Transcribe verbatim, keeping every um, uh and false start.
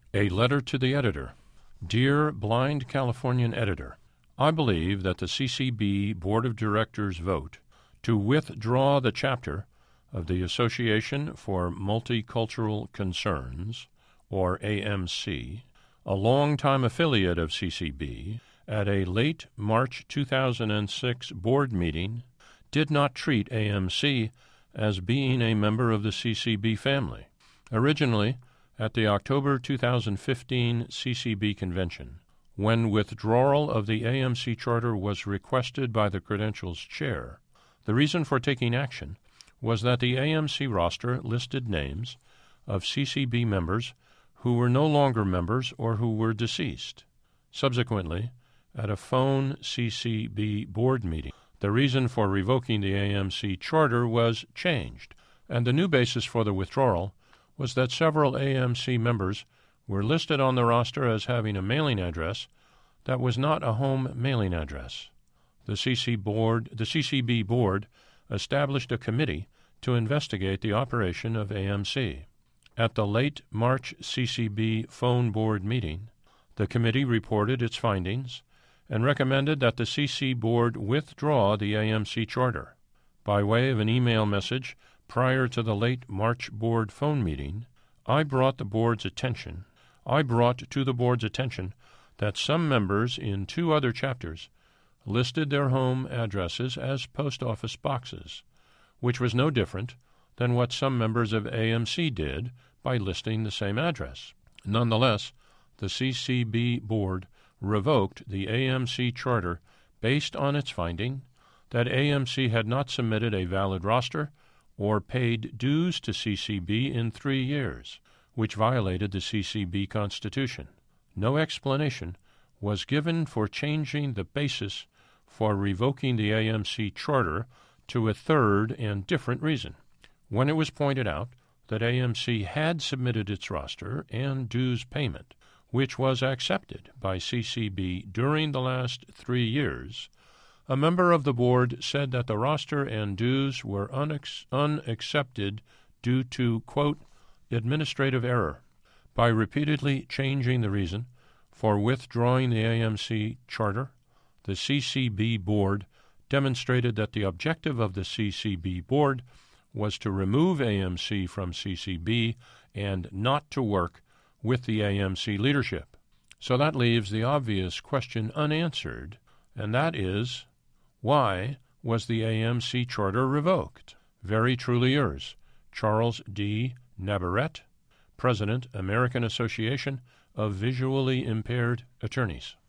A letter to the editor. Dear Blind Californian Editor, I believe that the C C B Board of Directors vote to withdraw the chapter of the Association for Multicultural Concerns, or A M C, a longtime affiliate of C C B, at a late March two thousand six board meeting, did not treat A M C as being a member of the C C B family. Originally, at the October two thousand fifteen C C B convention, when withdrawal of the A M C charter was requested by the Credentials Chair, the reason for taking action was that the A M C roster listed names of C C B members who were no longer members or who were deceased. Subsequently, at a phone C C B board meeting, the reason for revoking the A M C charter was changed, and the new basis for the withdrawal was that several A M C members were listed on the roster as having a mailing address that was not a home mailing address. The C C board, the C C B board established a committee to investigate the operation of A M C. At the late March C C B phone board meeting, the committee reported its findings and recommended that the C C board withdraw the A M C charter. By way of an email message prior to the late March board phone meeting, I brought the board's attention. I brought to the board's attention that some members in two other chapters listed their home addresses as post office boxes, which was no different than what some members of A M C did by listing the same address. Nonetheless, the C C B board revoked the A M C charter based on its finding that A M C had not submitted a valid roster or paid dues to C C B in three years, which violated the C C B Constitution. No explanation was given for changing the basis for revoking the A M C charter to a third and different reason. When it was pointed out that A M C had submitted its roster and dues payment, which was accepted by C C B during the last three years, a member of the board said that the roster and dues were unex- unaccepted due to, quote, administrative error. By repeatedly changing the reason for withdrawing the A M C charter, the C C B board demonstrated that the objective of the C C B board was to remove A M C from C C B and not to work with the A M C leadership. So that leaves the obvious question unanswered, and that is, why was the A M C charter revoked? Very truly yours, Charles D. Navarrete, President, American Association of Visually Impaired Attorneys.